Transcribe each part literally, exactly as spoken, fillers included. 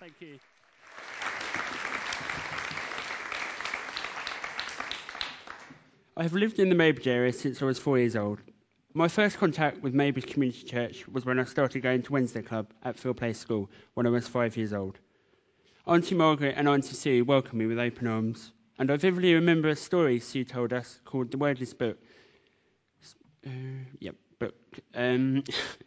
Thank you. I have lived in the Maybridge area since I was four years old. My first contact with Maybridge Community Church was when I started going to Wednesday Club at Field Place School when I was five years old. Auntie Margaret and Auntie Sue welcomed me with open arms, and I vividly remember a story Sue told us called The Wordless Book. Uh, yep, book. Um,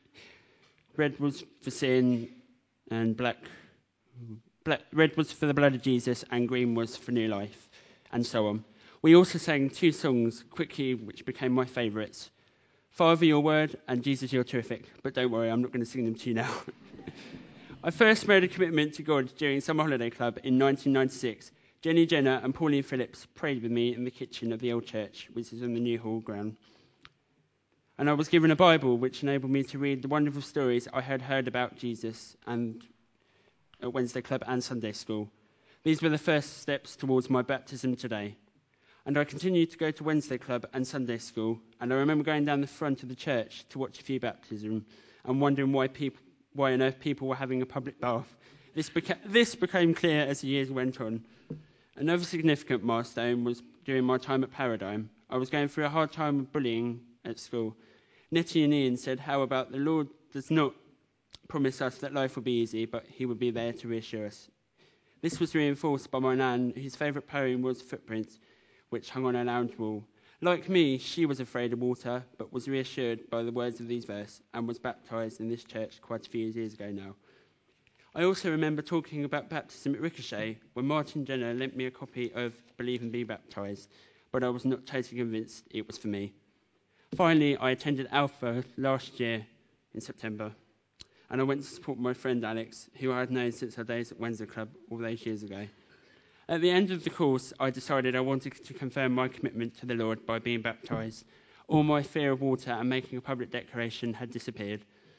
red was for sin, and black, black. Red was for the blood of Jesus, and green was for new life, and so on. We also sang two songs quickly, which became my favourites. Father, your word, and Jesus, you're terrific. But don't worry, I'm not going to sing them to you now. I first made a commitment to God during Summer Holiday Club in nineteen ninety-six. Jenny Jenner and Pauline Phillips prayed with me in the kitchen of the old church, which is in the new hall ground. And I was given a Bible, which enabled me to read the wonderful stories I had heard about Jesus and at Wednesday Club and Sunday School. These were the first steps towards my baptism today. And I continued to go to Wednesday Club and Sunday School, and I remember going down the front of the church to watch a few baptisms and wondering why people, why on earth people were having a public bath. This, beca- this became clear as the years went on. Another significant milestone was during my time at Paradigm. I was going through a hard time with bullying at school. Nettie and Ian said, how about the Lord does not promise us that life will be easy, but he will be there to reassure us. This was reinforced by my nan, whose favourite poem was Footprints, which hung on her lounge wall. Like me, she was afraid of water, but was reassured by the words of these verses and was baptised in this church quite a few years ago now. I also remember talking about baptism at Ricochet when Martin Jenner lent me a copy of Believe and Be Baptised, but I was not totally convinced it was for me. Finally, I attended Alpha last year in September, and I went to support my friend Alex, who I had known since her days at Wednesday Club all those years ago. At the end of the course, I decided I wanted to confirm my commitment to the Lord by being baptised. All my fear of water and making a public declaration had disappeared.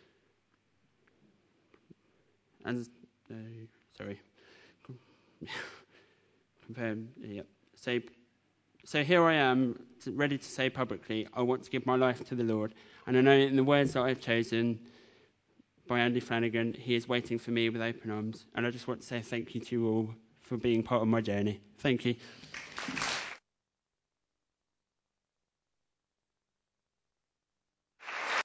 And, uh, sorry. confirm, yeah. So, so here I am, ready to say publicly, I want to give my life to the Lord. And I know in the words that I've chosen by Andy Flanagan, he is waiting for me with open arms. And I just want to say thank you to you all for being part of my journey. Thank you.